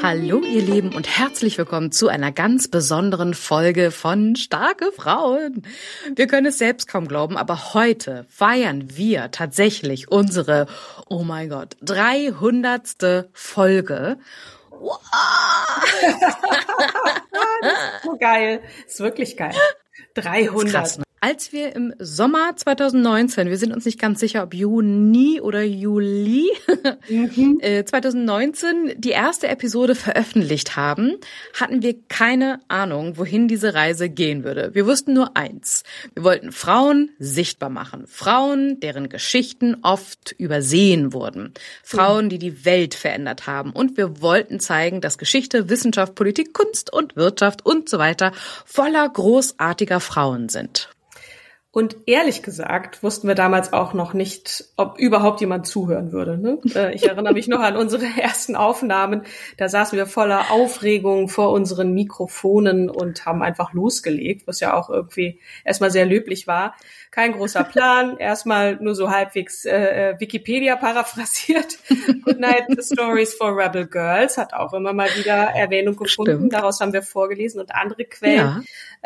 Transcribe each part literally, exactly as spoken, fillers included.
Hallo ihr Lieben und herzlich willkommen zu einer ganz besonderen Folge von Starke Frauen. Wir können es selbst kaum glauben, aber heute feiern wir tatsächlich unsere, oh mein Gott, dreihundertste Folge. Wow. Das ist so geil. Das ist wirklich geil. dreihundert. Krass, ne? Als wir im Sommer zwanzig neunzehn, wir sind uns nicht ganz sicher, ob Juni oder Juli, mhm. äh, zwanzig neunzehn die erste Episode veröffentlicht haben, hatten wir keine Ahnung, wohin diese Reise gehen würde. Wir wussten nur eins. Wir wollten Frauen sichtbar machen. Frauen, deren Geschichten oft übersehen wurden. Frauen, die die Welt verändert haben. Und wir wollten zeigen, dass Geschichte, Wissenschaft, Politik, Kunst und Wirtschaft und so weiter voller großartiger Frauen sind. Und ehrlich gesagt wussten wir damals auch noch nicht, ob überhaupt jemand zuhören würde. Ne? Ich erinnere mich noch an unsere ersten Aufnahmen. Da saßen wir voller Aufregung vor unseren Mikrofonen und haben einfach losgelegt, was ja auch irgendwie erstmal sehr löblich war. Kein großer Plan, erstmal nur so halbwegs äh, Wikipedia paraphrasiert. Good Night Stories for Rebel Girls hat auch immer mal wieder Erwähnung gefunden. Stimmt. Daraus haben wir vorgelesen und andere Quellen. Ja.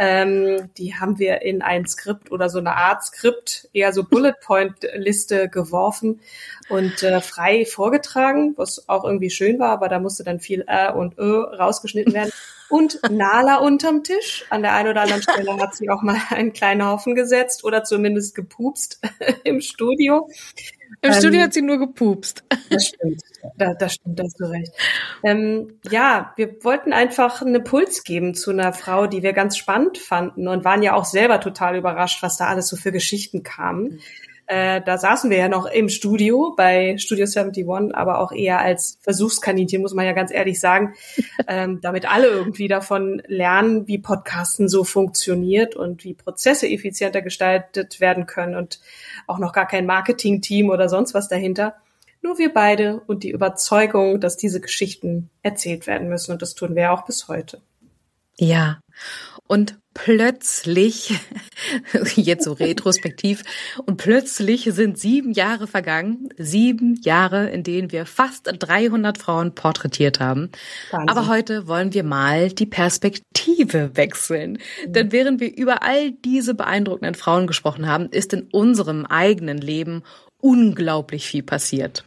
Ähm, die haben wir in ein Skript oder so eine Art Skript, eher so Bullet-Point-Liste geworfen und äh, frei vorgetragen, was auch irgendwie schön war, aber da musste dann viel Ä und Ö rausgeschnitten werden. Und Nala unterm Tisch. An der einen oder anderen Stelle hat sie auch mal einen kleinen Haufen gesetzt oder zumindest gepupst im Studio. Im ähm, Studio hat sie nur gepupst. Das stimmt, da, das stimmt, da hast du recht. Ähm, ja, wir wollten einfach einen Impuls geben zu einer Frau, die wir ganz spannend fanden und waren ja auch selber total überrascht, was da alles so für Geschichten kamen. Mhm. Äh, da saßen wir ja noch im Studio bei Studio einundsiebzig, aber auch eher als Versuchskaninchen, muss man ja ganz ehrlich sagen, ähm, damit alle irgendwie davon lernen, wie Podcasten so funktioniert und wie Prozesse effizienter gestaltet werden können und auch noch gar kein Marketing-Team oder sonst was dahinter. Nur wir beide und die Überzeugung, dass diese Geschichten erzählt werden müssen und das tun wir auch bis heute. Ja, und plötzlich, jetzt so retrospektiv, und plötzlich sind sieben Jahre vergangen, sieben Jahre, in denen wir fast dreihundert Frauen porträtiert haben. Wahnsinn. Aber heute wollen wir mal die Perspektive wechseln. Mhm. Denn während wir über all diese beeindruckenden Frauen gesprochen haben, ist in unserem eigenen Leben unglaublich viel passiert.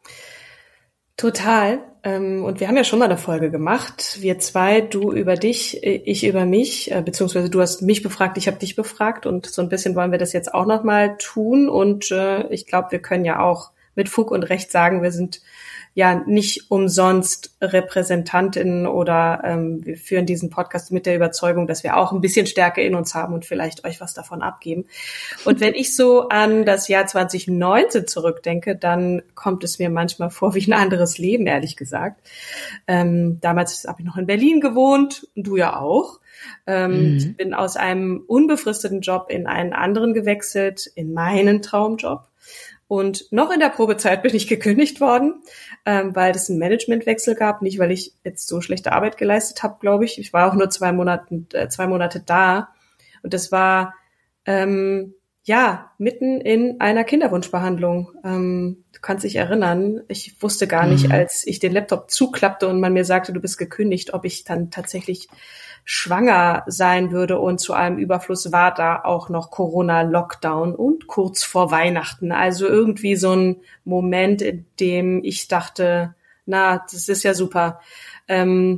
Total. Und wir haben ja schon mal eine Folge gemacht. Wir zwei, du über dich, ich über mich, beziehungsweise du hast mich befragt, ich habe dich befragt. Und so ein bisschen wollen wir das jetzt auch nochmal tun. Und ich glaube, wir können ja auch mit Fug und Recht sagen, wir sind ja nicht umsonst Repräsentantinnen oder ähm, wir führen diesen Podcast mit der Überzeugung, dass wir auch ein bisschen Stärke in uns haben und vielleicht euch was davon abgeben. Und wenn ich so an das Jahr zwanzig neunzehn zurückdenke, dann kommt es mir manchmal vor wie ein anderes Leben, ehrlich gesagt. Ähm, damals habe ich noch in Berlin gewohnt und du ja auch. Ähm, mhm. Ich bin aus einem unbefristeten Job in einen anderen gewechselt, in meinen Traumjob. Und noch in der Probezeit bin ich gekündigt worden, ähm, weil es einen Managementwechsel gab. Nicht, weil ich jetzt so schlechte Arbeit geleistet habe, glaube ich. Ich war auch nur zwei Monate, äh, zwei Monate da. Und das war, ähm, ja, mitten in einer Kinderwunschbehandlung. Ähm, du kannst dich erinnern, ich wusste gar nicht, mhm. als ich den Laptop zuklappte und man mir sagte, du bist gekündigt, ob ich dann tatsächlich schwanger sein würde, und zu allem Überfluss war da auch noch Corona-Lockdown und kurz vor Weihnachten. Also irgendwie so ein Moment, in dem ich dachte, na, das ist ja super. Ähm,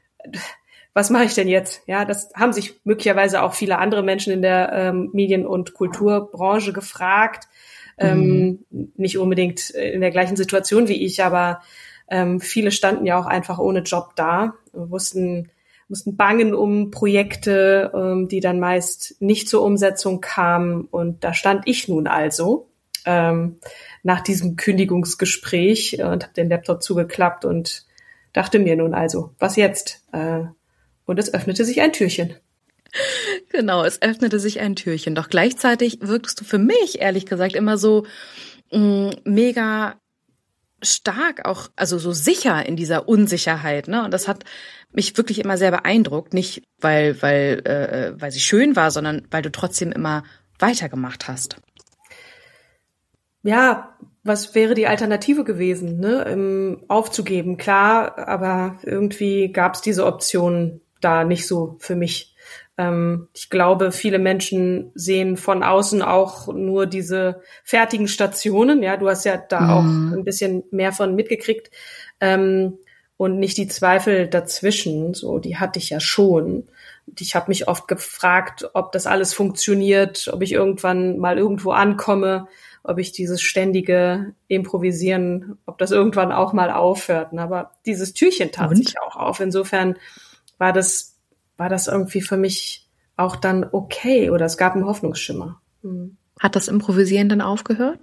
was mache ich denn jetzt? Ja, das haben sich möglicherweise auch viele andere Menschen in der ähm, Medien- und Kulturbranche gefragt. Mhm. Ähm, nicht unbedingt in der gleichen Situation wie ich, aber ähm, viele standen ja auch einfach ohne Job da, wussten mussten bangen um Projekte, ähm, die dann meist nicht zur Umsetzung kamen. Und da stand ich nun also ähm, nach diesem Kündigungsgespräch äh, und habe den Laptop zugeklappt und dachte mir nun also, was jetzt? Äh, und es öffnete sich ein Türchen. Genau, es öffnete sich ein Türchen. Doch gleichzeitig wirkst du für mich, ehrlich gesagt, immer so mh, mega stark auch, also so sicher in dieser Unsicherheit, ne? Und das hat mich wirklich immer sehr beeindruckt, nicht weil weil äh, weil sie schön war, sondern weil du trotzdem immer weitergemacht hast. ja, was wäre die Alternative gewesen, ne? Ähm, aufzugeben, klar, aber irgendwie gab es diese Option da nicht so für mich. Ähm, ich glaube, viele Menschen sehen von außen auch nur diese fertigen Stationen. Ja, du hast ja da Mhm. auch ein bisschen mehr von mitgekriegt. Ähm, und nicht die Zweifel dazwischen, so, die hatte ich ja schon. Und ich habe mich oft gefragt, ob das alles funktioniert, ob ich irgendwann mal irgendwo ankomme, ob ich dieses ständige Improvisieren, ob das irgendwann auch mal aufhört. Aber dieses Türchen tat Und? sich auch auf. Insofern war das, war das irgendwie für mich auch dann okay oder es gab einen Hoffnungsschimmer. Hm. Hat das Improvisieren dann aufgehört?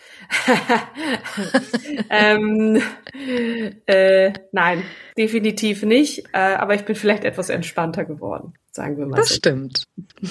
ähm, äh, nein, definitiv nicht. Äh, aber ich bin vielleicht etwas entspannter geworden, sagen wir mal Das so. stimmt.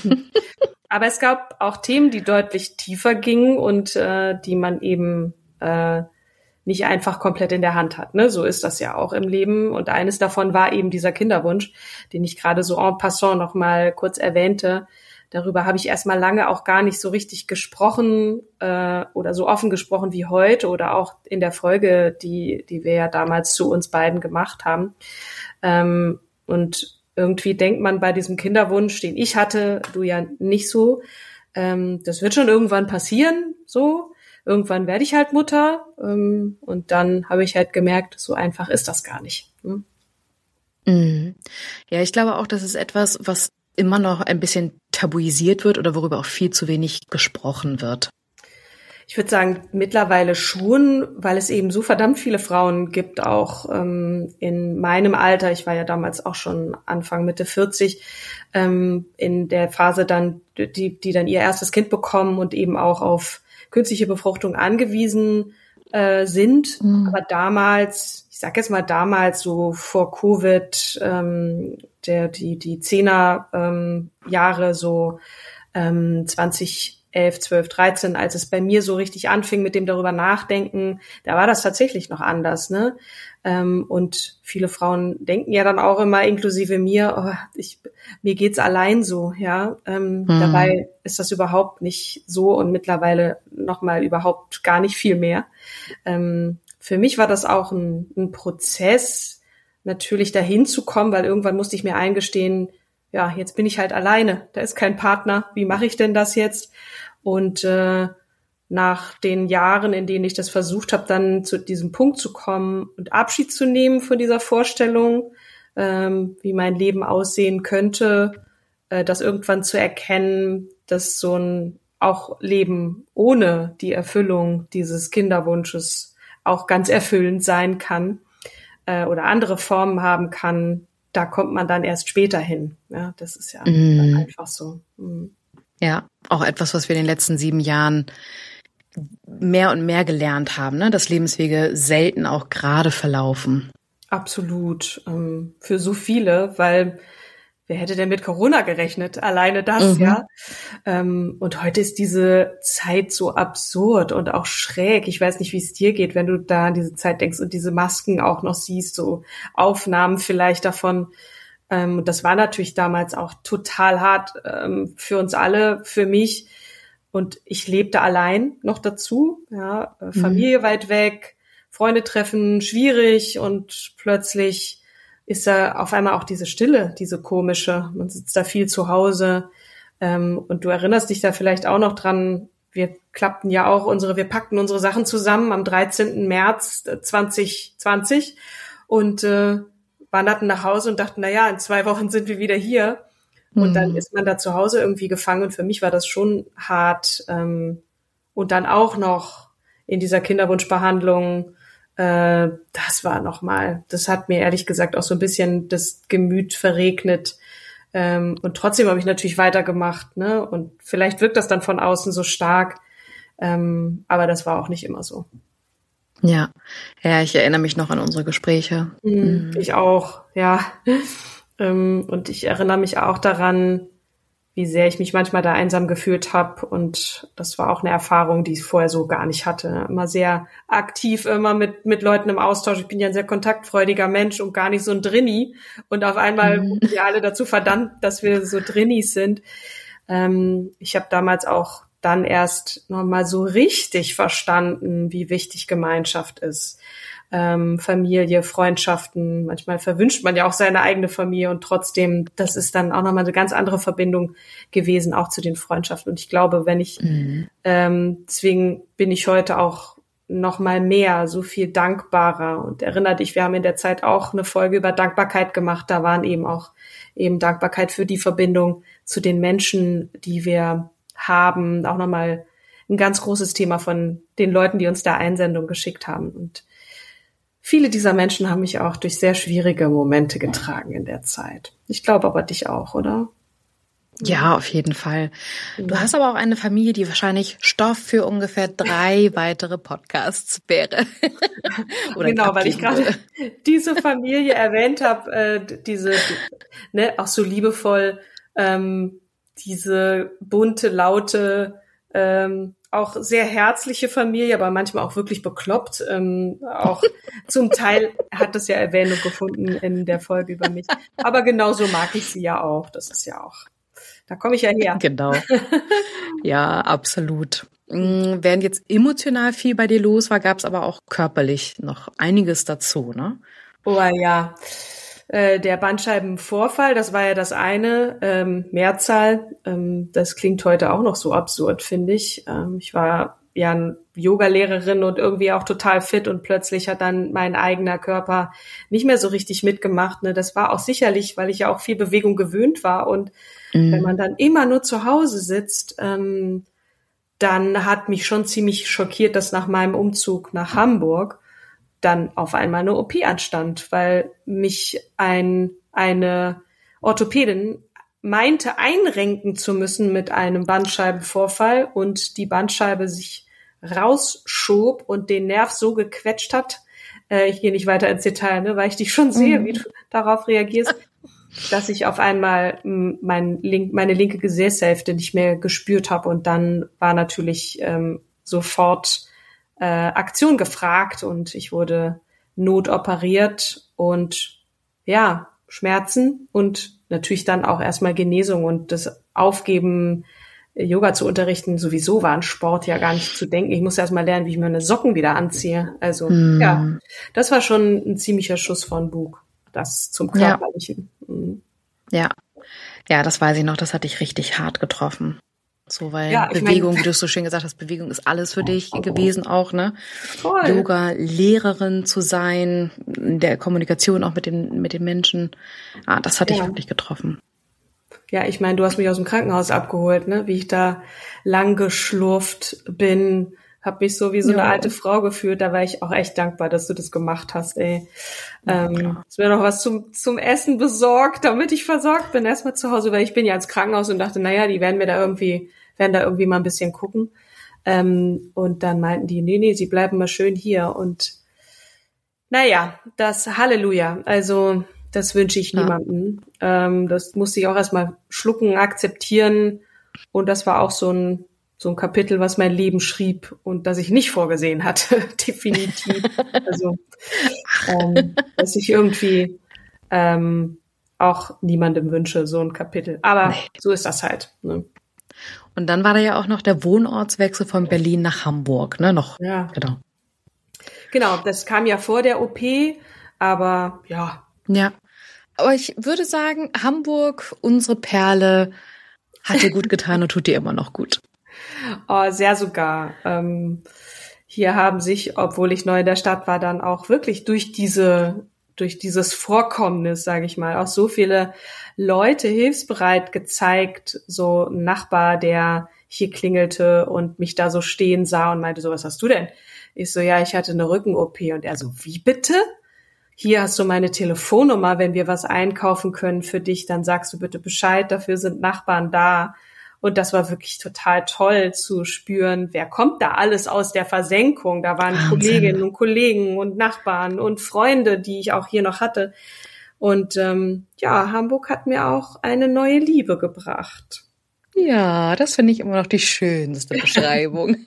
Aber es gab auch Themen, die deutlich tiefer gingen und äh, die man eben äh, nicht einfach komplett in der Hand hat. Ne? So ist das ja auch im Leben. Und eines davon war eben dieser Kinderwunsch, den ich gerade so en passant noch mal kurz erwähnte. Darüber habe ich erstmal lange auch gar nicht so richtig gesprochen äh, oder so offen gesprochen wie heute oder auch in der Folge, die die wir ja damals zu uns beiden gemacht haben. Ähm, und irgendwie denkt man bei diesem Kinderwunsch, den ich hatte, du ja nicht so, ähm, das wird schon irgendwann passieren, so. Irgendwann werde ich halt Mutter ähm, und dann habe ich halt gemerkt, so einfach ist das gar nicht. Hm? Mhm. Ja, ich glaube auch, das ist etwas, was immer noch ein bisschen tabuisiert wird oder worüber auch viel zu wenig gesprochen wird. Ich würde sagen, mittlerweile schon, weil es eben so verdammt viele Frauen gibt, auch ähm, in meinem Alter. Ich war ja damals auch schon Anfang, Mitte vierzig, ähm, in der Phase dann, die, die dann ihr erstes Kind bekommen und eben auch auf künstliche Befruchtung angewiesen äh, sind. Mhm. Aber damals, ich sag jetzt mal damals, so vor Covid, ähm, der die die Zehner ähm, Jahre, so ähm, zwanzig elf, zwölf, dreizehn, als es bei mir so richtig anfing mit dem darüber nachdenken, da war das tatsächlich noch anders, ne? Ähm, und viele Frauen denken ja dann auch immer, inklusive mir, oh, ich, mir geht's allein so, ja. Ähm, mhm. Dabei ist das überhaupt nicht so und mittlerweile nochmal überhaupt gar nicht viel mehr. Ähm, für mich war das auch ein, ein Prozess, natürlich dahin zu kommen, weil irgendwann musste ich mir eingestehen, ja, jetzt bin ich halt alleine, da ist kein Partner, wie mache ich denn das jetzt? Und äh, nach den Jahren, in denen ich das versucht habe, dann zu diesem Punkt zu kommen und Abschied zu nehmen von dieser Vorstellung, ähm, wie mein Leben aussehen könnte, äh, das irgendwann zu erkennen, dass so ein auch Leben ohne die Erfüllung dieses Kinderwunsches auch ganz erfüllend sein kann äh, oder andere Formen haben kann, da kommt man dann erst später hin. Ja, das ist ja mm. einfach so. Mm. Ja, auch etwas, was wir in den letzten sieben Jahren mehr und mehr gelernt haben, ne? Dass Lebenswege selten auch gerade verlaufen. Absolut. Ähm, für so viele, weil wer hätte denn mit Corona gerechnet? Alleine das, mhm. ja. Ähm, und heute ist diese Zeit so absurd und auch schräg. Ich weiß nicht, wie es dir geht, wenn du da an diese Zeit denkst und diese Masken auch noch siehst, so Aufnahmen vielleicht davon. Ähm, das war natürlich damals auch total hart ähm, für uns alle, für mich. Und ich lebte allein noch dazu, ja, mhm. Familie weit weg, Freunde treffen, schwierig und plötzlich ist da auf einmal auch diese Stille, diese komische. Man sitzt da viel zu Hause ähm, und du erinnerst dich da vielleicht auch noch dran, wir klappten ja auch unsere, wir packten unsere Sachen zusammen am dreizehnten März zwanzig zwanzig und äh, wanderten nach Hause und dachten, na ja, in zwei Wochen sind wir wieder hier. Und dann ist man da zu Hause irgendwie gefangen. Und für mich war das schon hart. Ähm, und dann auch noch in dieser Kinderwunschbehandlung, äh, das war nochmal, das hat mir ehrlich gesagt auch so ein bisschen das Gemüt verregnet. Ähm, und trotzdem habe ich natürlich weitergemacht, ne? Und vielleicht wirkt das dann von außen so stark. Ähm, aber das war auch nicht immer so. Ja, ja, ich erinnere mich noch an unsere Gespräche. Mhm. Ich auch, ja. Und ich erinnere mich auch daran, wie sehr ich mich manchmal da einsam gefühlt habe. Und das war auch eine Erfahrung, die ich vorher so gar nicht hatte. Immer sehr aktiv, immer mit mit Leuten im Austausch. Ich bin ja ein sehr kontaktfreudiger Mensch und gar nicht so ein Drinni. Und auf einmal wurden wir alle dazu verdammt, dass wir so Drinnis sind. Ähm, ich habe damals auch dann erst nochmal so richtig verstanden, wie wichtig Gemeinschaft ist. Ähm, Familie, Freundschaften, manchmal verwünscht man ja auch seine eigene Familie und trotzdem, das ist dann auch nochmal eine ganz andere Verbindung gewesen, auch zu den Freundschaften. Und ich glaube, wenn ich, mhm. ähm, deswegen bin ich heute auch noch mal mehr, so viel dankbarer. Und erinnere dich, wir haben in der Zeit auch eine Folge über Dankbarkeit gemacht. Da waren eben auch eben Dankbarkeit für die Verbindung zu den Menschen, die wir haben. Auch nochmal ein ganz großes Thema von den Leuten, die uns da Einsendung geschickt haben. Und viele dieser Menschen haben mich auch durch sehr schwierige Momente getragen in der Zeit. Ich glaube aber dich auch, oder? Ja, auf jeden Fall. Du hast aber auch eine Familie, die wahrscheinlich Stoff für ungefähr drei weitere Podcasts wäre. Oder genau, weil ich gerade diese Familie erwähnt habe, äh, diese, ne, auch so liebevoll, ähm, diese bunte, laute, ähm, auch sehr herzliche Familie, aber manchmal auch wirklich bekloppt. Ähm, auch zum Teil hat das ja Erwähnung gefunden in der Folge über mich. Aber genauso mag ich sie ja auch. Das ist ja auch, da komme ich ja her. Genau. Ja, absolut. Während jetzt emotional viel bei dir los war, gab es aber auch körperlich noch einiges dazu, ne? Oh ja. Äh, der Bandscheibenvorfall, das war ja das eine, ähm, Mehrzahl, ähm, das klingt heute auch noch so absurd, finde ich. Ähm, ich war ja eine Yoga-Lehrerin und irgendwie auch total fit und plötzlich hat dann mein eigener Körper nicht mehr so richtig mitgemacht. Ne? Das war auch sicherlich, weil ich ja auch viel Bewegung gewöhnt war und mhm. wenn man dann immer nur zu Hause sitzt, ähm, dann hat mich schon ziemlich schockiert, dass nach meinem Umzug nach Hamburg dann auf einmal eine O P anstand, weil mich ein eine Orthopädin meinte, einrenken zu müssen mit einem Bandscheibenvorfall und die Bandscheibe sich rausschob und den Nerv so gequetscht hat, äh, ich gehe nicht weiter ins Detail, ne, weil ich dich schon sehe, mhm. wie du darauf reagierst, dass ich auf einmal m, mein link, meine linke Gesäßhälfte nicht mehr gespürt habe und dann war natürlich ähm, sofort Äh, Aktion gefragt und ich wurde notoperiert und ja, Schmerzen und natürlich dann auch erstmal Genesung und das Aufgeben, Yoga zu unterrichten, sowieso war an Sport ja gar nicht zu denken. Ich musste erstmal lernen, wie ich meine Socken wieder anziehe. Also hm. ja, das war schon ein ziemlicher Schuss von Bug, das zum Körperlichen. Ja. Mhm. ja, ja, das weiß ich noch, das hat dich richtig hart getroffen. So, weil ja, Bewegung, mein, wie du es so schön gesagt hast, Bewegung ist alles für dich gewesen auch, ne? Voll. Yoga, Lehrerin zu sein, in der Kommunikation auch mit den, mit den Menschen. Ah, das hat ja. dich wirklich getroffen. Ja, ich meine, du hast mich aus dem Krankenhaus abgeholt, ne? Wie ich da lang geschlurft bin, hab mich so wie so ja. eine alte Frau gefühlt. Da war ich auch echt dankbar, dass du das gemacht hast, ey. Ja, ähm, es mir noch was zum, zum Essen besorgt, damit ich versorgt bin. Erstmal zu Hause, weil ich bin ja ins Krankenhaus und dachte, naja, die werden mir da irgendwie, werden da irgendwie mal ein bisschen gucken. Ähm, und dann meinten die, nee, nee, sie bleiben mal schön hier. Und naja, das Halleluja. Also, das wünsche ich ja. niemandem. Ähm, das musste ich auch erstmal schlucken, akzeptieren. Und das war auch so ein, so ein Kapitel, was mein Leben schrieb und das ich nicht vorgesehen hatte. Definitiv. Also, ähm, dass ich irgendwie ähm, auch niemandem wünsche, so ein Kapitel. Aber nee. so ist das halt. Ne? Und dann war da ja auch noch der Wohnortswechsel von Berlin nach Hamburg, ne? Noch. Ja. Genau. Genau, das kam ja vor der O P, aber ja. Ja. Aber ich würde sagen, Hamburg, unsere Perle, hat dir gut getan und tut dir immer noch gut. Oh, sehr sogar. Ähm, hier haben sich, obwohl ich neu in der Stadt war, dann auch wirklich durch diese, durch dieses Vorkommnis, sage ich mal, auch so viele Leute hilfsbereit gezeigt. So ein Nachbar, der hier klingelte und mich da so stehen sah und meinte so, was hast du denn? Ich so, ja, ich hatte eine Rücken-O P. Und er so, wie bitte? Hier hast du meine Telefonnummer. Wenn wir was einkaufen können für dich, dann sagst du bitte Bescheid. Dafür sind Nachbarn da. Und das war wirklich total toll zu spüren, wer kommt da alles aus der Versenkung. Da waren Wahnsinn. Kolleginnen und Kollegen und Nachbarn und Freunde, die ich auch hier noch hatte. Und ähm, ja, Hamburg hat mir auch eine neue Liebe gebracht. Ja, das finde ich immer noch die schönste Beschreibung.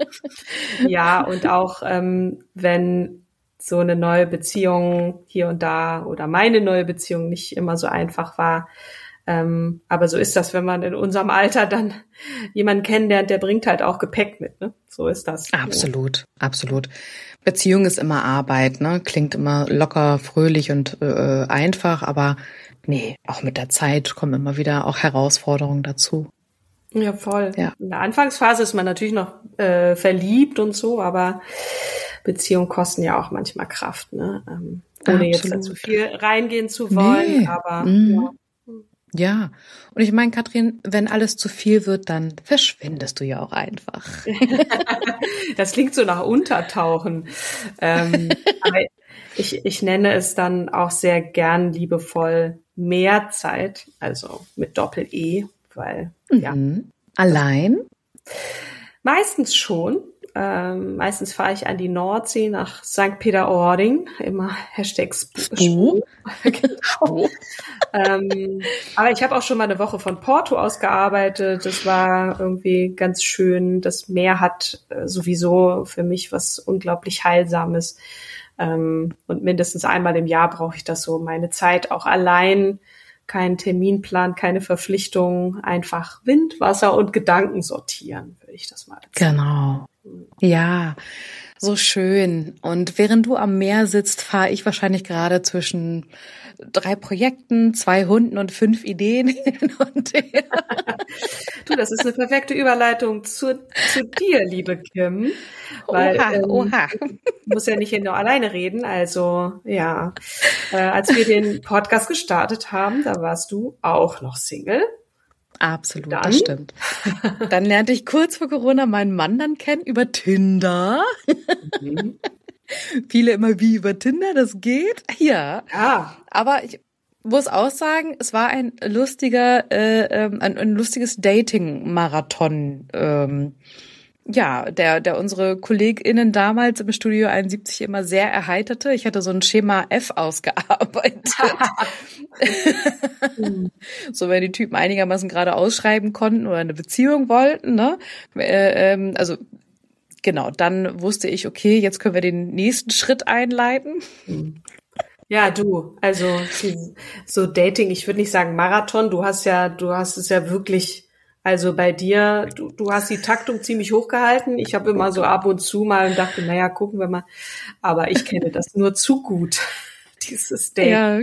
Ja, und auch ähm, wenn so eine neue Beziehung hier und da oder meine neue Beziehung nicht immer so einfach war, Ähm, aber so ist das, wenn man in unserem Alter dann jemanden kennenlernt, der bringt halt auch Gepäck mit, ne? So ist das. Absolut, ja. absolut. Beziehung ist immer Arbeit, ne? Klingt immer locker, fröhlich und äh, einfach, aber nee, auch mit der Zeit kommen immer wieder auch Herausforderungen dazu. Ja, voll. Ja. In der Anfangsphase ist man natürlich noch äh, verliebt und so, aber Beziehungen kosten ja auch manchmal Kraft, ne? Ähm, ohne Absolut. Jetzt da zu viel reingehen zu wollen, nee. aber mhm. ja. Ja, und ich meine, Katrin, wenn alles zu viel wird, dann verschwindest du ja auch einfach. Das klingt so nach Untertauchen. Ähm, aber ich, ich nenne es dann auch sehr gern liebevoll Mehrzeit, also mit Doppel-E, weil, mhm. ja. Allein? Meistens schon. Ähm, meistens fahre ich an die Nordsee nach Sankt Peter-Ording, immer Hashtag Spu. Genau. ähm, aber ich habe auch schon mal eine Woche von Porto aus gearbeitet. Das war irgendwie ganz schön. Das Meer hat äh, sowieso für mich was unglaublich Heilsames. Ähm, und mindestens einmal im Jahr brauche ich das so, meine Zeit auch allein. Kein Terminplan, keine Verpflichtungen, einfach Wind, Wasser und Gedanken sortieren, würde ich das mal erzählen. Genau. Ja, so schön. Und während du am Meer sitzt, fahre ich wahrscheinlich gerade zwischen drei Projekten, zwei Hunden und fünf Ideen hin und her. Du, das ist eine perfekte Überleitung zu, zu dir, liebe Kim. Weil, oha, ähm, oha. Ich muss ja nicht hier nur alleine reden. Also, ja, äh, als wir den Podcast gestartet haben, da warst du auch noch Single. Absolut, dann? Das stimmt. Dann lernte ich kurz vor Corona meinen Mann dann kennen über Tinder. Mhm. Viele immer wie über Tinder, das geht. Ja. Ah. Aber ich muss auch sagen, es war ein lustiger, äh, ein, ein lustiges Dating-Marathon. Ähm, ja, der, der unsere KollegInnen damals im Studio einundsiebzig immer sehr erheiterte. Ich hatte so ein Schema F ausgearbeitet. So, wenn die Typen einigermaßen gerade ausschreiben konnten oder eine Beziehung wollten, ne? Äh, ähm, also, genau, dann wusste ich, okay, jetzt können wir den nächsten Schritt einleiten. Ja, du, also so Dating, ich würde nicht sagen Marathon, du hast ja, du hast es ja wirklich, also bei dir, du, du hast die Taktung ziemlich hochgehalten. Ich habe immer so ab und zu mal und dachte, naja, gucken wir mal. Aber ich kenne das nur zu gut, dieses Dating. Ja.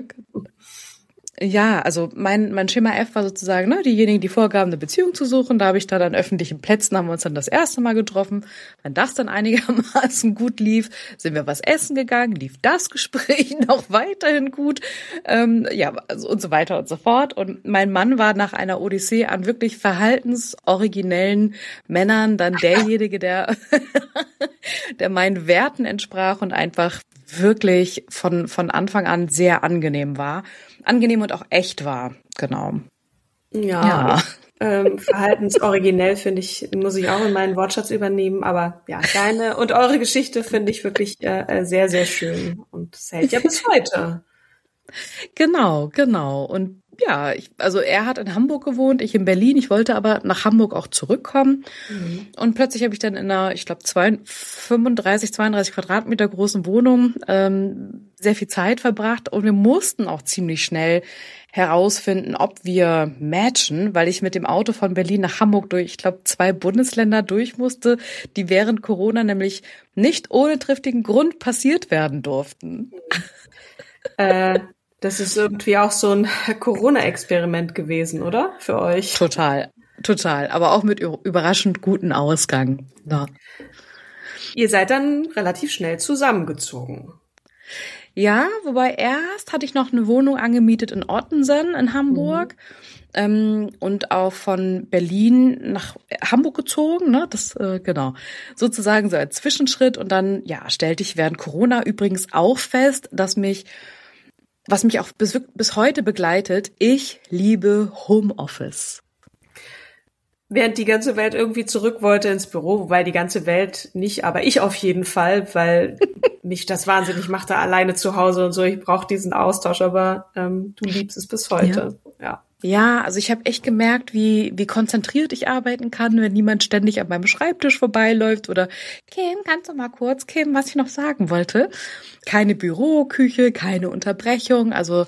Ja, also mein mein Schema F war sozusagen, ne, diejenigen, die vorgaben, eine Beziehung zu suchen. Da habe ich dann an öffentlichen Plätzen, haben wir uns dann das erste Mal getroffen. Wenn das dann einigermaßen gut lief, sind wir was essen gegangen, lief das Gespräch noch weiterhin gut, ähm, ja, also und so weiter und so fort. Und mein Mann war nach einer Odyssee an wirklich verhaltensoriginellen Männern dann derjenige, der der meinen Werten entsprach und einfach wirklich von von Anfang an sehr angenehm war. Angenehm und auch echt war, genau. Ja, ja. Ich, ähm, verhaltensoriginell finde ich, muss ich auch in meinen Wortschatz übernehmen, aber ja, deine und eure Geschichte finde ich wirklich äh, sehr, sehr schön und es hält ja bis heute. Genau, genau. Und ja, ich, also er hat in Hamburg gewohnt, ich in Berlin. Ich wollte aber nach Hamburg auch zurückkommen. Mhm. Und plötzlich habe ich dann in einer, ich glaube, fünfunddreißig, zweiunddreißig Quadratmeter großen Wohnung ähm, sehr viel Zeit verbracht. Und wir mussten auch ziemlich schnell herausfinden, ob wir matchen, weil ich mit dem Auto von Berlin nach Hamburg durch, ich glaube, zwei Bundesländer durch musste, die während Corona nämlich nicht ohne triftigen Grund passiert werden durften. Äh. Das ist irgendwie auch so ein Corona-Experiment gewesen, oder? Für euch? Total, total. Aber auch mit überraschend guten Ausgang. Ja. Ihr seid dann relativ schnell zusammengezogen. Ja, wobei erst hatte ich noch eine Wohnung angemietet in Ottensen in Hamburg. Mhm. Ähm, und auch von Berlin nach Hamburg gezogen, ne? Das, äh, genau. Sozusagen so als Zwischenschritt. Und dann, ja, stellte ich während Corona übrigens auch fest, dass mich was mich auch bis, bis heute begleitet, ich liebe Homeoffice. Während die ganze Welt irgendwie zurück wollte ins Büro, wobei die ganze Welt nicht, aber ich auf jeden Fall, weil mich das wahnsinnig machte, alleine zu Hause und so. Ich brauche diesen Austausch, aber ähm, du liebst es bis heute. Ja. ja. Ja, also ich habe echt gemerkt, wie wie konzentriert ich arbeiten kann, wenn niemand ständig an meinem Schreibtisch vorbeiläuft oder Kim, kannst du mal kurz, Kim, was ich noch sagen wollte? Keine Büroküche, keine Unterbrechung, also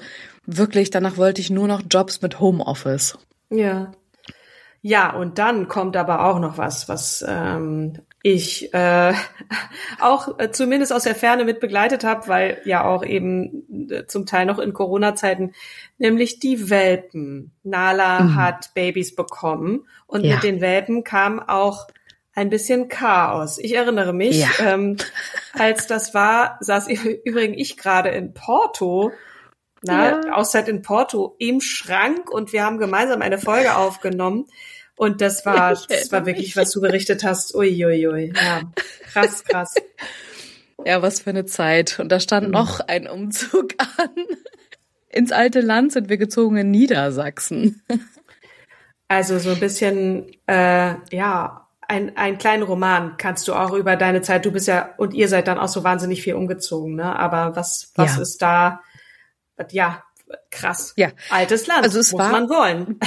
wirklich, danach wollte ich nur noch Jobs mit Homeoffice. Ja. Ja, und dann kommt aber auch noch was, was ähm, ich äh, auch äh, zumindest aus der Ferne mit begleitet habe, weil ja auch eben äh, zum Teil noch in Corona-Zeiten, nämlich die Welpen. Nala mhm. hat Babys bekommen und ja. mit den Welpen kam auch ein bisschen Chaos. Ich erinnere mich, ja. ähm, als das war, saß übrigens ich gerade in Porto, na, ja. Auszeit in Porto, im Schrank und wir haben gemeinsam eine Folge aufgenommen. Und das war, das war wirklich, was du berichtet hast. Uiuiui. Ui, ui. Ja, krass, krass. Ja, was für eine Zeit. Und da stand mhm. noch ein Umzug an. Ins alte Land sind wir gezogen in Niedersachsen. Also so ein bisschen, äh, ja, ein, ein kleinen Roman kannst du auch über deine Zeit. Du bist ja, und ihr seid dann auch so wahnsinnig viel umgezogen, ne? Aber was, was ja. ist da, ja, krass. Ja. Altes Land, also es muss war, man wollen.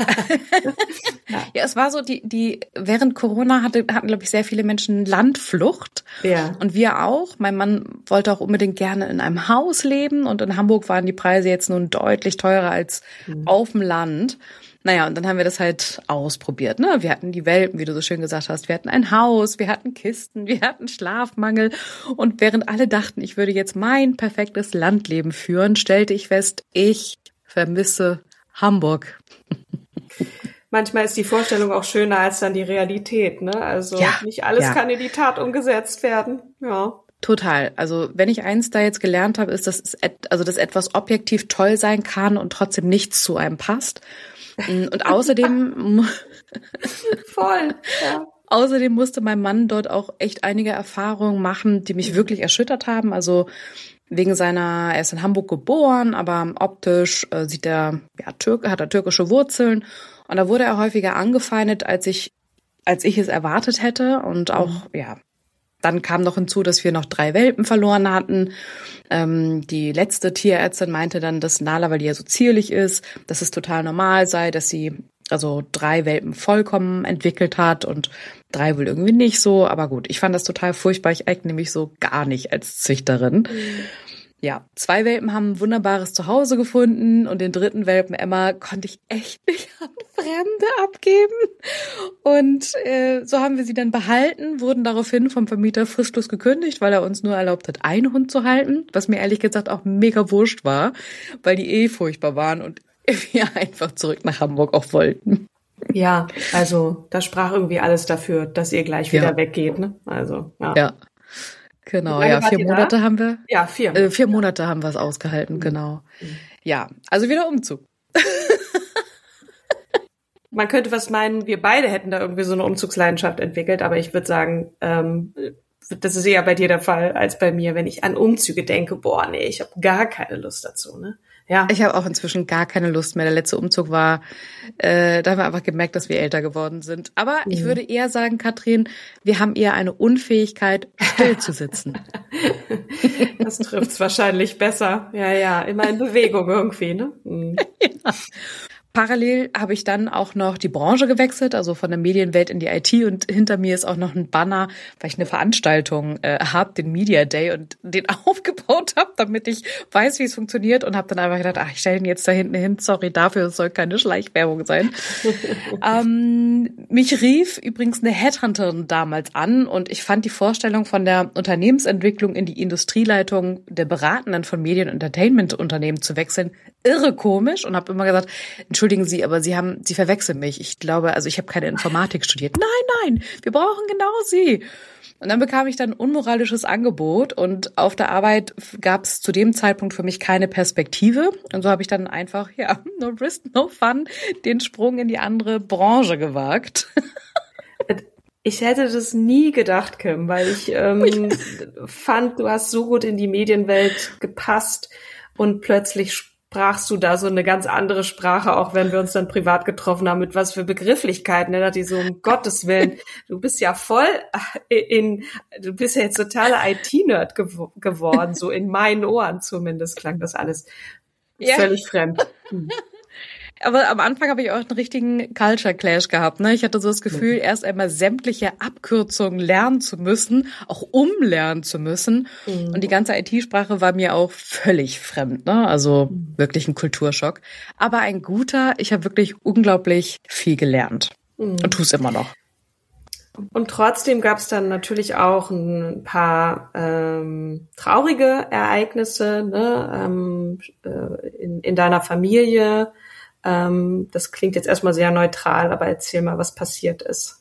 ja. ja, es war so, die, die, während Corona hatte, hatten, glaube ich, sehr viele Menschen Landflucht. Ja. Und wir auch. Mein Mann wollte auch unbedingt gerne in einem Haus leben und in Hamburg waren die Preise jetzt nun deutlich teurer als mhm. auf dem Land. Naja, und dann haben wir das halt ausprobiert, ne? Wir hatten die Welpen, wie du so schön gesagt hast. Wir hatten ein Haus, wir hatten Kisten, wir hatten Schlafmangel. Und während alle dachten, ich würde jetzt mein perfektes Landleben führen, stellte ich fest, ich vermisse Hamburg. Manchmal ist die Vorstellung auch schöner als dann die Realität, ne? Also ja, nicht alles ja. kann in die Tat umgesetzt werden, ja. Total. Also wenn ich eins da jetzt gelernt habe, ist, dass es et- also dass etwas objektiv toll sein kann und trotzdem nichts zu einem passt. Und außerdem voll, ja. Außerdem musste mein Mann dort auch echt einige Erfahrungen machen, die mich wirklich erschüttert haben. Also wegen seiner, er ist in Hamburg geboren, aber optisch äh, sieht er, ja, Türk, hat er türkische Wurzeln. Und da wurde er häufiger angefeindet, als ich, als ich es erwartet hätte. Und auch, mhm. ja, dann kam noch hinzu, dass wir noch drei Welpen verloren hatten. Ähm, die letzte Tierärztin meinte dann, dass Nala, weil die ja so zierlich ist, dass es total normal sei, dass sie also drei Welpen vollkommen entwickelt hat und drei wohl irgendwie nicht so. Aber gut, ich fand das total furchtbar. Ich eigne mich so gar nicht als Züchterin. Mhm. Ja, zwei Welpen haben ein wunderbares Zuhause gefunden und den dritten Welpen, Emma, konnte ich echt nicht an Fremde abgeben. Und äh, so haben wir sie dann behalten, wurden daraufhin vom Vermieter fristlos gekündigt, weil er uns nur erlaubt hat, einen Hund zu halten, was mir ehrlich gesagt auch mega wurscht war, weil die eh furchtbar waren und wir einfach zurück nach Hamburg auch wollten. Ja, also da sprach irgendwie alles dafür, dass ihr gleich wieder ja. weggeht, ne? Also, ja. Ja. Genau, ja, vier Monate da? haben wir. Ja, vier. Äh, vier Monate haben wir es ausgehalten, mhm. genau. Mhm. Ja, also wieder Umzug. Man könnte was meinen, wir beide hätten da irgendwie so eine Umzugsleidenschaft entwickelt, aber ich würde sagen, ähm, das ist eher bei dir der Fall als bei mir, wenn ich an Umzüge denke, boah, nee, ich habe gar keine Lust dazu, ne? Ja. Ich habe auch inzwischen gar keine Lust mehr. Der letzte Umzug war, äh, da haben wir einfach gemerkt, dass wir älter geworden sind. Aber mhm. ich würde eher sagen, Katrin, wir haben eher eine Unfähigkeit, still zu sitzen. Das trifft's wahrscheinlich besser. Ja, ja, immer in Bewegung irgendwie, ne? Mhm. Ja. Parallel habe ich dann auch noch die Branche gewechselt, also von der Medienwelt in die I T und hinter mir ist auch noch ein Banner, weil ich eine Veranstaltung äh, habe, den Media Day und den aufgebaut habe, damit ich weiß, wie es funktioniert und habe dann einfach gedacht, ach, ich stelle ihn jetzt da hinten hin, sorry dafür, es soll keine Schleichwerbung sein. ähm, mich rief übrigens eine Headhunterin damals an und ich fand die Vorstellung von der Unternehmensentwicklung in die Industrieleitung der Beratenden von Medien- und Entertainment-Unternehmen zu wechseln irre komisch und habe immer gesagt, entschuldigen Sie, aber Sie haben, Sie verwechseln mich. Ich glaube, also ich habe keine Informatik studiert. Nein, nein, wir brauchen genau Sie. Und dann bekam ich dann ein unmoralisches Angebot und auf der Arbeit gab es zu dem Zeitpunkt für mich keine Perspektive. Und so habe ich dann einfach, ja, no risk, no fun, den Sprung in die andere Branche gewagt. Ich hätte das nie gedacht, Kim, weil ich ähm, fand, du hast so gut in die Medienwelt gepasst und plötzlich sprachst du da so eine ganz andere Sprache, auch wenn wir uns dann privat getroffen haben, mit was für Begrifflichkeiten. Da dachte ich so, um Gottes Willen, du bist ja voll in, du bist ja jetzt totaler I T-Nerd gew- geworden, so in meinen Ohren zumindest klang das alles ja. völlig fremd. Hm. Aber am Anfang habe ich auch einen richtigen Culture Clash gehabt. Ne? Ich hatte so das Gefühl, erst einmal sämtliche Abkürzungen lernen zu müssen, auch umlernen zu müssen. Mhm. Und die ganze I T-Sprache war mir auch völlig fremd. Ne? Also mhm. wirklich ein Kulturschock. Aber ein guter, ich habe wirklich unglaublich viel gelernt. Mhm. Und tue es immer noch. Und trotzdem gab es dann natürlich auch ein paar ähm, traurige Ereignisse, ne, ähm, äh, in, in deiner Familie. Ähm, das klingt jetzt erstmal sehr neutral, aber erzähl mal, was passiert ist.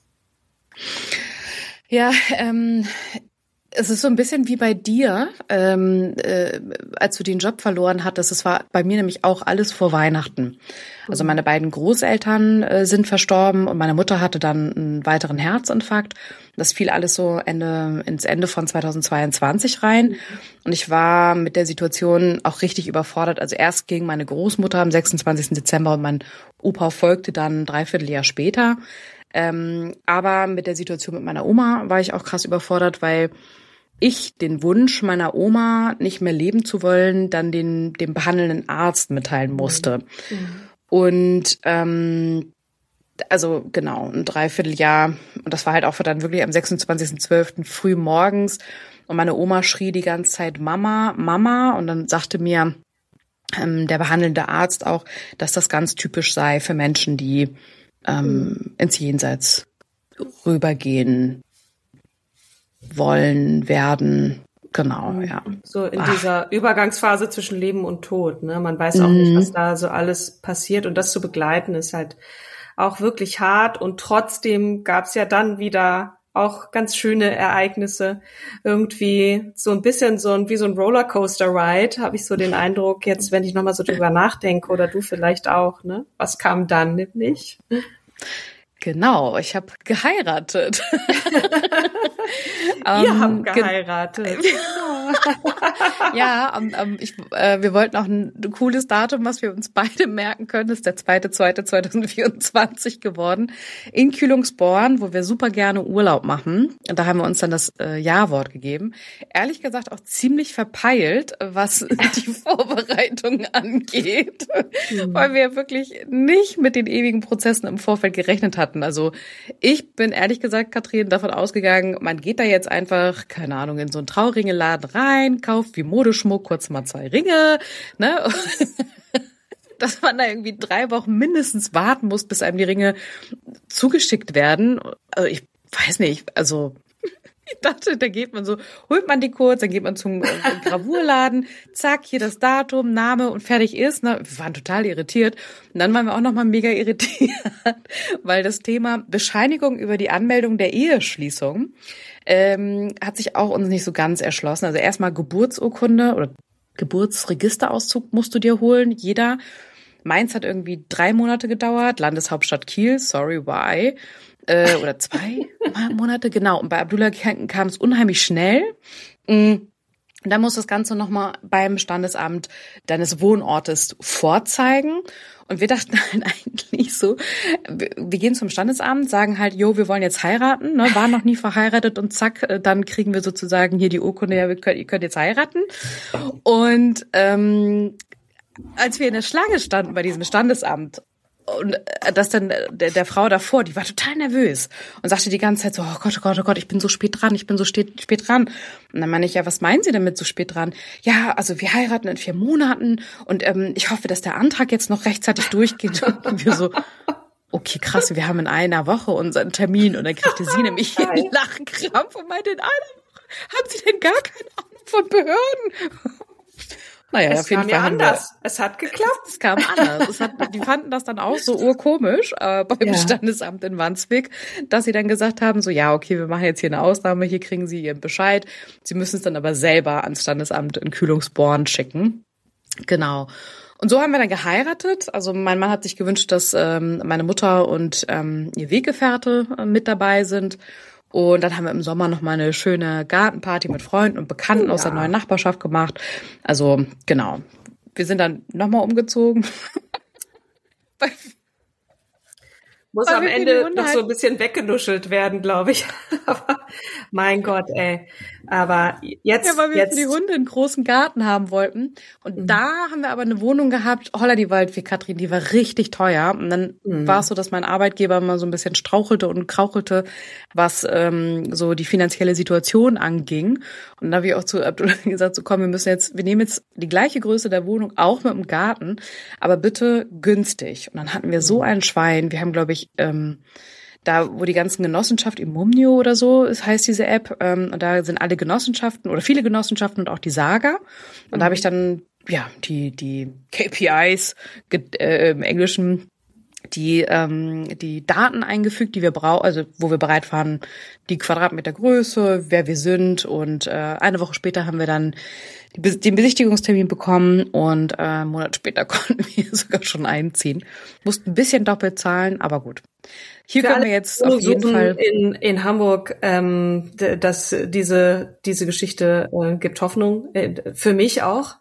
Ja, ähm, es ist so ein bisschen wie bei dir, ähm, äh, als du den Job verloren hattest. Es war bei mir nämlich auch alles vor Weihnachten. Also meine beiden Großeltern äh, sind verstorben und meine Mutter hatte dann einen weiteren Herzinfarkt. Das fiel alles so Ende ins Ende von zweitausendzweiundzwanzig rein. Und ich war mit der Situation auch richtig überfordert. Also erst ging meine Großmutter am sechsundzwanzigsten Dezember und mein Opa folgte dann ein Dreivierteljahr später. Ähm, aber mit der Situation mit meiner Oma war ich auch krass überfordert, weil ich den Wunsch meiner Oma, nicht mehr leben zu wollen, dann den dem behandelnden Arzt mitteilen musste. Mhm. Und ähm, also genau, ein Dreivierteljahr. Und das war halt auch für dann wirklich am sechsundzwanzigsten zwölften früh morgens. Und meine Oma schrie die ganze Zeit Mama, Mama. Und dann sagte mir ähm, der behandelnde Arzt auch, dass das ganz typisch sei für Menschen, die ähm, ins Jenseits rübergehen wollen, werden. Genau, ja. So in Ach. dieser Übergangsphase zwischen Leben und Tod, ne? Man weiß auch mhm. nicht, was da so alles passiert. Und das zu begleiten ist halt auch wirklich hart. Und trotzdem gab's ja dann wieder auch ganz schöne Ereignisse. Irgendwie so ein bisschen so ein, wie so ein Rollercoaster-Ride, habe ich so den Eindruck, jetzt, wenn ich nochmal so drüber nachdenke, oder du vielleicht auch, ne? Was kam dann nämlich? Genau, ich habe geheiratet. Ihr um, habt geheiratet. Ja, um, um, ich, äh, wir wollten auch ein, ein cooles Datum, was wir uns beide merken können. Das ist der zweite zweite zweitausendvierundzwanzig geworden. In Kühlungsborn, wo wir super gerne Urlaub machen. Und da haben wir uns dann das äh, Ja-Wort gegeben. Ehrlich gesagt auch ziemlich verpeilt, was die Vorbereitung angeht. Mhm. Weil wir wirklich nicht mit den ewigen Prozessen im Vorfeld gerechnet hatten. Also ich bin ehrlich gesagt, Katrin, davon ausgegangen, man geht da jetzt einfach, keine Ahnung, in so einen Trauringeladen rein, kauft wie Modeschmuck kurz mal zwei Ringe, ne? Dass man da irgendwie drei Wochen mindestens warten muss, bis einem die Ringe zugeschickt werden. Also ich weiß nicht, also ich dachte, da geht man so, holt man die kurz, dann geht man zum äh, Gravurladen, zack, hier das Datum, Name und fertig ist. Ne? Wir waren total irritiert. Und dann waren wir auch nochmal mega irritiert, weil das Thema Bescheinigung über die Anmeldung der Eheschließung ähm, hat sich auch uns nicht so ganz erschlossen. Also erstmal Geburtsurkunde oder Geburtsregisterauszug musst du dir holen, jeder. Meins hat irgendwie drei Monate gedauert, Landeshauptstadt Kiel, sorry, why? Äh, oder zwei Monate, genau. Und bei Abdullah kam es unheimlich schnell. Und dann muss das Ganze nochmal beim Standesamt deines Wohnortes vorzeigen. Und wir dachten halt eigentlich so, wir gehen zum Standesamt, sagen halt, jo, wir wollen jetzt heiraten, ne, waren noch nie verheiratet und zack, dann kriegen wir sozusagen hier die Urkunde, ja, wir könnt, ihr könnt jetzt heiraten. Und ähm, als wir in der Schlange standen bei diesem Standesamt, und das dann der, der Frau davor, die war total nervös und sagte die ganze Zeit so, oh Gott, oh Gott, oh Gott, ich bin so spät dran, ich bin so spät, spät dran. Und dann meine ich, ja, was meinen Sie denn mit so spät dran? Ja, also wir heiraten in vier Monaten und ähm, ich hoffe, dass der Antrag jetzt noch rechtzeitig durchgeht. Und wir so, okay, krass, wir haben in einer Woche unseren Termin. Und dann kriegte sie nämlich einen Lachkrampf und meinte, in einer Woche, haben Sie denn gar keine Ahnung von Behörden? Naja, es auf jeden kam Fall ja anders. Wir, es hat geklappt. Es kam anders. Es hat, die fanden das dann auch so urkomisch äh, beim ja. Standesamt in Wandsbek, dass sie dann gesagt haben, so ja, okay, wir machen jetzt hier eine Ausnahme, hier kriegen Sie Ihren Bescheid. Sie müssen es dann aber selber ans Standesamt in Kühlungsborn schicken. Genau. Und so haben wir dann geheiratet. Also mein Mann hat sich gewünscht, dass ähm, meine Mutter und ähm, ihr Weggefährte äh, mit dabei sind. Und dann haben wir im Sommer noch mal eine schöne Gartenparty mit Freunden und Bekannten ja. aus der neuen Nachbarschaft gemacht. Also genau, wir sind dann noch mal umgezogen. muss am Ende noch so ein bisschen weggenuschelt werden, glaube ich. Aber mein Gott, ey. Aber jetzt, ja, weil wir jetzt. für die Hunde einen großen Garten haben wollten. Und mhm. da haben wir aber eine Wohnung gehabt, Holla die Waldfee, Katrin, die war richtig teuer. Und dann mhm. war es so, dass mein Arbeitgeber mal so ein bisschen strauchelte und krauchelte, was ähm, so die finanzielle Situation anging. Und da habe ich auch zu Abdullah gesagt, so komm, wir müssen jetzt, wir nehmen jetzt die gleiche Größe der Wohnung, auch mit dem Garten, aber bitte günstig. Und dann hatten wir so ein Schwein. Wir haben, glaube ich, ähm, da, wo die ganzen Genossenschaft, Imomnio oder so, es heißt diese App, ähm, und da sind alle Genossenschaften oder viele Genossenschaften und auch die Saga. Und mhm. da habe ich dann, ja, die, die K P Is äh, im Englischen, die, ähm, die Daten eingefügt, die wir brauchen, also wo wir bereit waren, die Quadratmetergröße, wer wir sind. Und äh, eine Woche später haben wir dann die, den Besichtigungstermin bekommen und äh, einen Monat später konnten wir sogar schon einziehen. Mussten ein bisschen doppelt zahlen, aber gut. Hier Für können wir jetzt auf jeden Fall in in Hamburg, ähm, dass diese diese Geschichte äh, gibt Hoffnung, äh, für mich auch.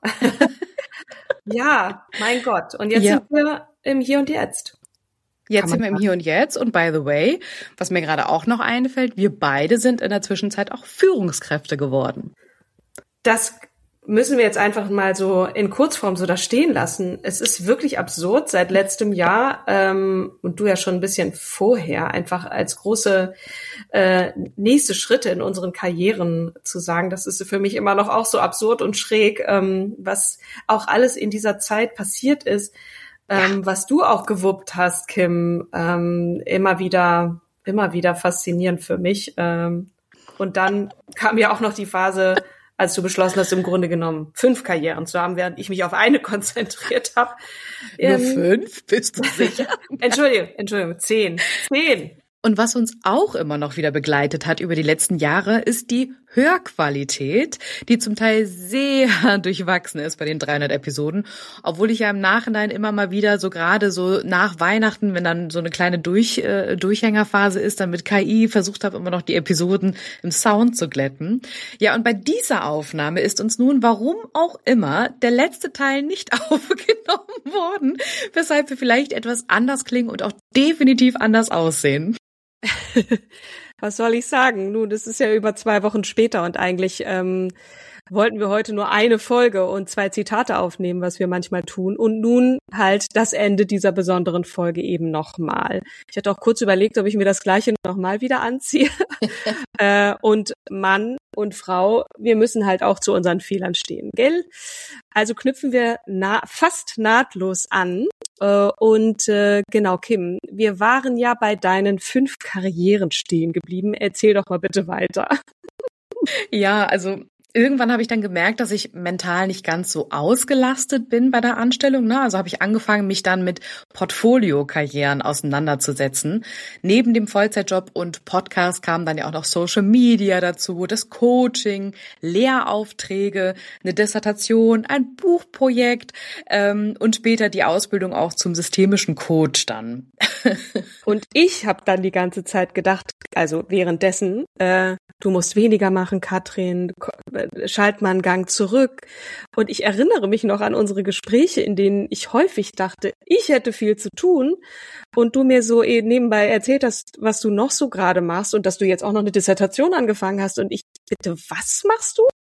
Ja, mein Gott. Und jetzt ja. sind wir im Hier und Jetzt. Jetzt sind wir im Hier und Jetzt und by the way, was mir gerade auch noch einfällt, wir beide sind in der Zwischenzeit auch Führungskräfte geworden. Das müssen wir jetzt einfach mal so in Kurzform so da stehen lassen. Es ist wirklich absurd, seit letztem Jahr ähm, und du ja schon ein bisschen vorher, einfach als große äh, nächste Schritte in unseren Karrieren zu sagen, das ist für mich immer noch auch so absurd und schräg, ähm, was auch alles in dieser Zeit passiert ist. Ähm, ja. Was du auch gewuppt hast, Kim, ähm, immer wieder, immer wieder faszinierend für mich. Ähm, und dann kam ja auch noch die Phase, als du beschlossen hast, im Grunde genommen fünf Karrieren zu haben, während ich mich auf eine konzentriert habe. Nur ähm, fünf? Bist du sicher? Entschuldigung, Entschuldigung, zehn. Zehn. Und was uns auch immer noch wieder begleitet hat über die letzten Jahre, ist die Hörqualität, die zum Teil sehr durchwachsen ist bei den dreihundert Episoden, obwohl ich ja im Nachhinein immer mal wieder so gerade so nach Weihnachten, wenn dann so eine kleine Durch, äh, Durchhängerphase ist, dann mit K I versucht habe, immer noch die Episoden im Sound zu glätten. Ja, und bei dieser Aufnahme ist uns nun, warum auch immer, der letzte Teil nicht aufgenommen worden, weshalb wir vielleicht etwas anders klingen und auch definitiv anders aussehen. Was soll ich sagen? Nun, das ist ja über zwei Wochen später und eigentlich ähm, wollten wir heute nur eine Folge und zwei Zitate aufnehmen, was wir manchmal tun. Und nun halt das Ende dieser besonderen Folge eben nochmal. Ich hatte auch kurz überlegt, ob ich mir das Gleiche nochmal wieder anziehe. äh, und Mann und Frau, wir müssen halt auch zu unseren Fehlern stehen, gell? Also knüpfen wir na- fast nahtlos an. Äh, und äh, genau, Kim, wir waren ja bei deinen fünf Karrieren stehen geblieben. Erzähl doch mal bitte weiter. Ja, also irgendwann habe ich dann gemerkt, dass ich mental nicht ganz so ausgelastet bin bei der Anstellung. Ne? Also habe ich angefangen, mich dann mit Portfolio-Karrieren auseinanderzusetzen. Neben dem Vollzeitjob und Podcast kamen dann ja auch noch Social Media dazu, das Coaching, Lehraufträge, eine Dissertation, ein Buchprojekt ähm, und später die Ausbildung auch zum systemischen Coach dann. Und ich habe dann die ganze Zeit gedacht, also währenddessen, äh, du musst weniger machen, Katrin, schalt mal einen Gang zurück. Und ich erinnere mich noch an unsere Gespräche, in denen ich häufig dachte, ich hätte viel zu tun und du mir so nebenbei erzählt hast, was du noch so gerade machst und dass du jetzt auch noch eine Dissertation angefangen hast und ich, bitte, was machst du?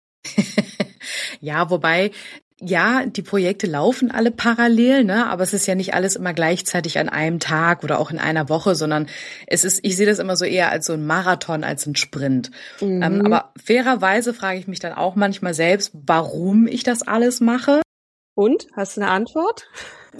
Ja, wobei, ja, die Projekte laufen alle parallel, ne, aber es ist ja nicht alles immer gleichzeitig an einem Tag oder auch in einer Woche, sondern es ist, ich sehe das immer so eher als so ein Marathon, als ein Sprint. Mhm. Ähm, aber fairerweise frage ich mich dann auch manchmal selbst, warum ich das alles mache. Und? Hast du eine Antwort?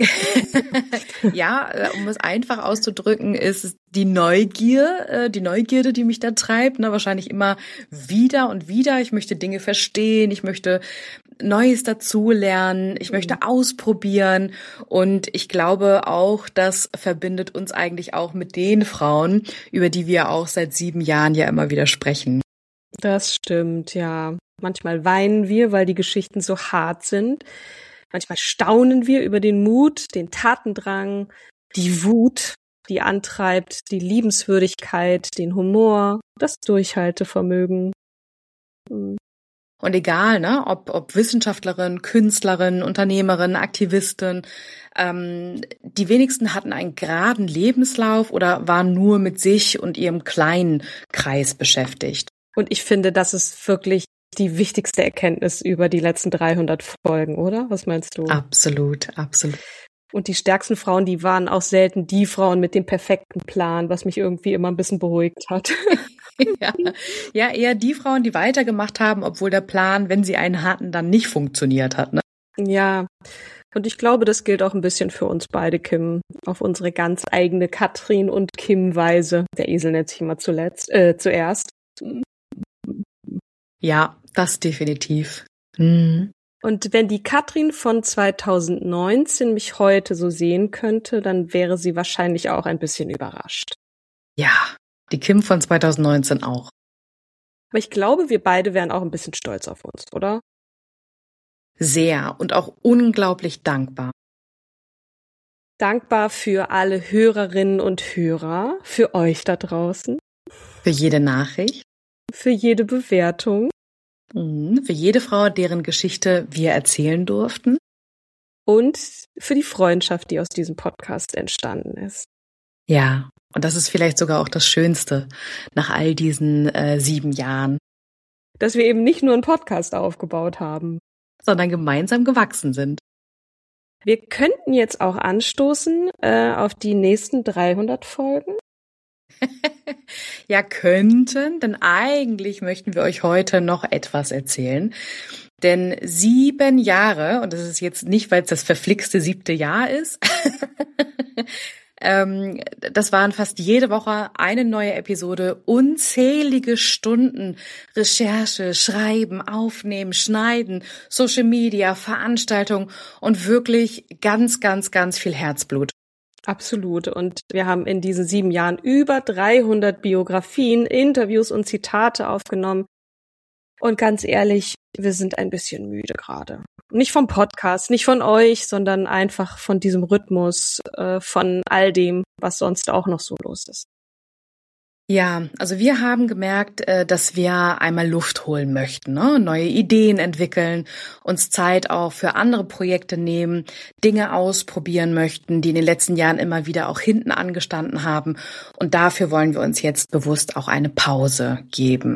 Ja, um es einfach auszudrücken, ist es die Neugier, die Neugierde, die mich da treibt, ne, wahrscheinlich immer wieder und wieder. Ich möchte Dinge verstehen, ich möchte Neues dazulernen, ich möchte mhm. ausprobieren und ich glaube auch, das verbindet uns eigentlich auch mit den Frauen, über die wir auch seit sieben Jahren ja immer wieder sprechen. Das stimmt, ja. Manchmal weinen wir, weil die Geschichten so hart sind. Manchmal staunen wir über den Mut, den Tatendrang, die Wut, die antreibt, die Liebenswürdigkeit, den Humor, das Durchhaltevermögen. Und egal, ne, ob, ob Wissenschaftlerin, Künstlerin, Unternehmerin, Aktivistin, ähm, die wenigsten hatten einen geraden Lebenslauf oder waren nur mit sich und ihrem kleinen Kreis beschäftigt. Und ich finde, das ist wirklich die wichtigste Erkenntnis über die letzten dreihundert Folgen, oder? Was meinst du? Absolut, absolut. Und die stärksten Frauen, die waren auch selten die Frauen mit dem perfekten Plan, was mich irgendwie immer ein bisschen beruhigt hat. Ja, ja, eher die Frauen, die weitergemacht haben, obwohl der Plan, wenn sie einen hatten, dann nicht funktioniert hat, ne? Ja, und ich glaube, das gilt auch ein bisschen für uns beide, Kim, auf unsere ganz eigene Katrin und Kim-Weise. Der Esel nennt sich immer zuletzt, äh, zuerst. Ja, das definitiv. Mhm. Und wenn die Katrin von zweitausendneunzehn mich heute so sehen könnte, dann wäre sie wahrscheinlich auch ein bisschen überrascht. Ja, die Kim von zweitausendneunzehn auch. Aber ich glaube, wir beide wären auch ein bisschen stolz auf uns, oder? Sehr und auch unglaublich dankbar. Dankbar für alle Hörerinnen und Hörer, für euch da draußen. Für jede Nachricht. Für jede Bewertung. Für jede Frau, deren Geschichte wir erzählen durften. Und für die Freundschaft, die aus diesem Podcast entstanden ist. Ja, und das ist vielleicht sogar auch das Schönste nach all diesen äh, sieben Jahren. Dass wir eben nicht nur einen Podcast aufgebaut haben, sondern gemeinsam gewachsen sind. Wir könnten jetzt auch anstoßen äh, auf die nächsten dreihundert Folgen. Ja, könnten, denn eigentlich möchten wir euch heute noch etwas erzählen. Denn sieben Jahre, und das ist jetzt nicht, weil es das verflixte siebte Jahr ist, ähm, das waren fast jede Woche eine neue Episode, unzählige Stunden Recherche, Schreiben, Aufnehmen, Schneiden, Social Media, Veranstaltungen und wirklich ganz, ganz, ganz viel Herzblut. Absolut. Und wir haben in diesen sieben Jahren über dreihundert Biografien, Interviews und Zitate aufgenommen. Und ganz ehrlich, wir sind ein bisschen müde gerade. Nicht vom Podcast, nicht von euch, sondern einfach von diesem Rhythmus, äh, von all dem, was sonst auch noch so los ist. Ja, also wir haben gemerkt, dass wir einmal Luft holen möchten, ne? Neue Ideen entwickeln, uns Zeit auch für andere Projekte nehmen, Dinge ausprobieren möchten, die in den letzten Jahren immer wieder auch hinten angestanden haben. Und dafür wollen wir uns jetzt bewusst auch eine Pause geben.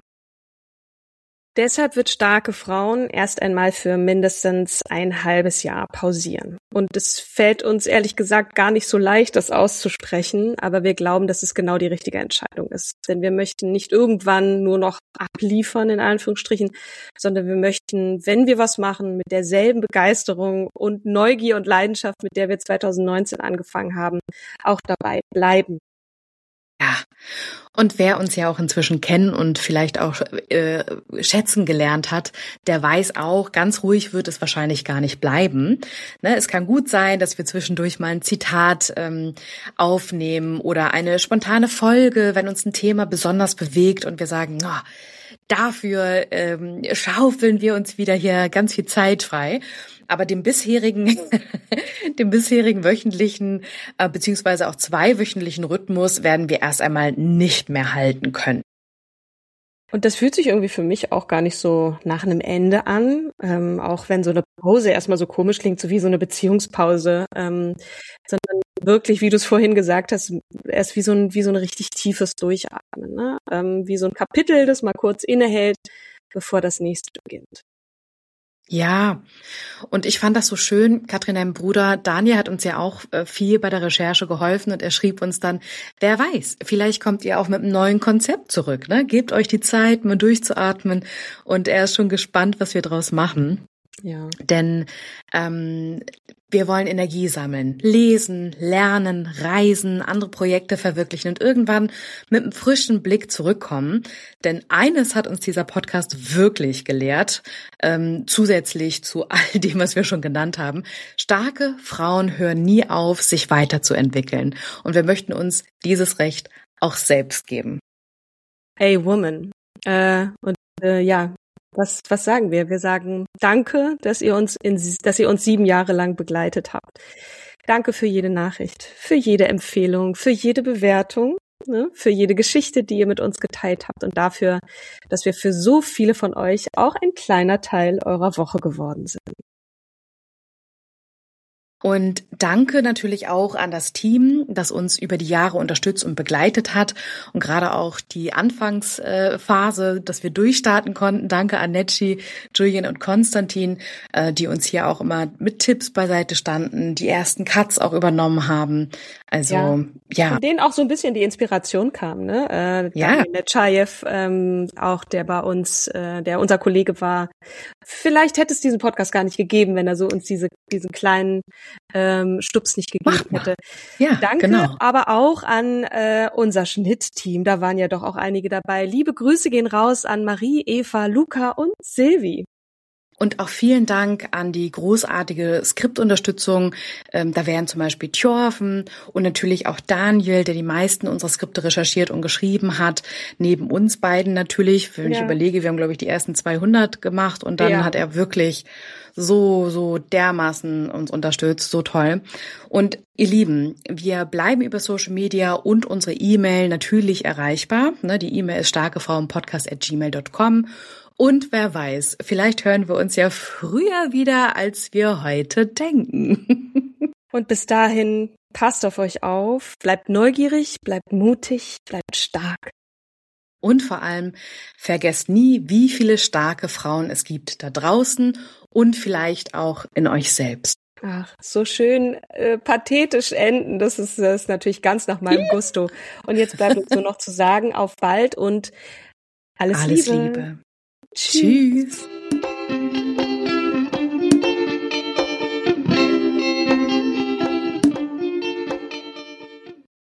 Deshalb wird Starke Frauen erst einmal für mindestens ein halbes Jahr pausieren. Und es fällt uns ehrlich gesagt gar nicht so leicht, das auszusprechen, aber wir glauben, dass es genau die richtige Entscheidung ist. Denn wir möchten nicht irgendwann nur noch abliefern, in Anführungsstrichen, sondern wir möchten, wenn wir was machen, mit derselben Begeisterung und Neugier und Leidenschaft, mit der wir zweitausendneunzehn angefangen haben, auch dabei bleiben. Ja, und wer uns ja auch inzwischen kennen und vielleicht auch äh, schätzen gelernt hat, der weiß auch, ganz ruhig wird es wahrscheinlich gar nicht bleiben. Ne, es kann gut sein, dass wir zwischendurch mal ein Zitat ähm, aufnehmen oder eine spontane Folge, wenn uns ein Thema besonders bewegt und wir sagen, oh, dafür ähm, schaufeln wir uns wieder hier ganz viel Zeit frei. Aber dem bisherigen, dem bisherigen wöchentlichen, äh, beziehungsweise auch zweiwöchentlichen Rhythmus werden wir erst einmal nicht mehr halten können. Und das fühlt sich irgendwie für mich auch gar nicht so nach einem Ende an, ähm, auch wenn so eine Pause erstmal so komisch klingt, so wie so eine Beziehungspause, ähm, sondern wirklich, wie du es vorhin gesagt hast, erst wie so ein, wie so ein richtig tiefes Durchatmen, ne? Ähm, wie so ein Kapitel, das mal kurz innehält, bevor das nächste beginnt. Ja, und ich fand das so schön, Katrin, dein Bruder Daniel hat uns ja auch viel bei der Recherche geholfen und er schrieb uns dann, wer weiß, vielleicht kommt ihr auch mit einem neuen Konzept zurück, ne? Gebt euch die Zeit, mal durchzuatmen und er ist schon gespannt, was wir draus machen. Ja. Denn ähm, wir wollen Energie sammeln, lesen, lernen, reisen, andere Projekte verwirklichen und irgendwann mit einem frischen Blick zurückkommen. Denn eines hat uns dieser Podcast wirklich gelehrt, ähm, zusätzlich zu all dem, was wir schon genannt haben. Starke Frauen hören nie auf, sich weiterzuentwickeln. Und wir möchten uns dieses Recht auch selbst geben. Hey Woman. Äh, und äh, ja, Was, was sagen wir? Wir sagen danke, dass ihr uns in, dass ihr uns sieben Jahre lang begleitet habt. Danke für jede Nachricht, für jede Empfehlung, für jede Bewertung. ne, für jede Geschichte, die ihr mit uns geteilt habt und dafür, dass wir für so viele von euch auch ein kleiner Teil eurer Woche geworden sind. Und danke natürlich auch an das Team, das uns über die Jahre unterstützt und begleitet hat. Und gerade auch die Anfangsphase, dass wir durchstarten konnten. Danke an Netschi, Julian und Konstantin, die uns hier auch immer mit Tipps beiseite standen, die ersten Cuts auch übernommen haben. Also, ja. ja. Von denen auch so ein bisschen die Inspiration kam, ne? Äh, ja. Netschajew, ähm, auch der bei uns, äh, der unser Kollege war. Vielleicht hätte es diesen Podcast gar nicht gegeben, wenn er so uns diese, diesen kleinen ähm, Stups nicht gegeben hätte. Ja, Danke genau. aber auch an äh, unser Schnittteam. Da waren ja doch auch einige dabei. Liebe Grüße gehen raus an Marie, Eva, Luca und Silvi. Und auch vielen Dank an die großartige Skriptunterstützung. Ähm, da wären zum Beispiel Thjorven und natürlich auch Daniel, der die meisten unserer Skripte recherchiert und geschrieben hat. Neben uns beiden natürlich. Wenn ja. ich überlege, wir haben, glaube ich, die ersten zweihundert gemacht und dann ja. hat er wirklich so, so dermaßen uns unterstützt. So toll. Und ihr Lieben, wir bleiben über Social Media und unsere E-Mail natürlich erreichbar. Ne, die E-Mail ist starkefrauenpodcast at gmail dot com. Und wer weiß, vielleicht hören wir uns ja früher wieder, als wir heute denken. Und bis dahin, passt auf euch auf, bleibt neugierig, bleibt mutig, bleibt stark. Und vor allem, vergesst nie, wie viele starke Frauen es gibt da draußen und vielleicht auch in euch selbst. Ach, so schön äh, pathetisch enden, das ist, das ist natürlich ganz nach meinem Gusto. Und jetzt bleibt uns nur noch zu sagen, auf bald und alles, alles Liebe. Liebe. Tschüss.